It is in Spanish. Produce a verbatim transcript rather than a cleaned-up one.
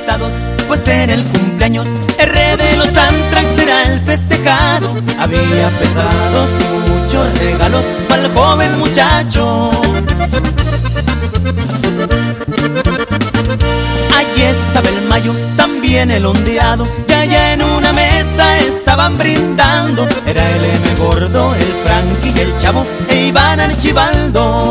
invitados, pues en el cumpleaños R de los Antrax era el festejado. Había pesados y muchos regalos para el joven muchacho. Allí estaba el Mayo, también el Ondeado, y allá en una mesa estaban brindando. Era el M Gordo, el Frankie y el Chavo, e Iván Archibaldo.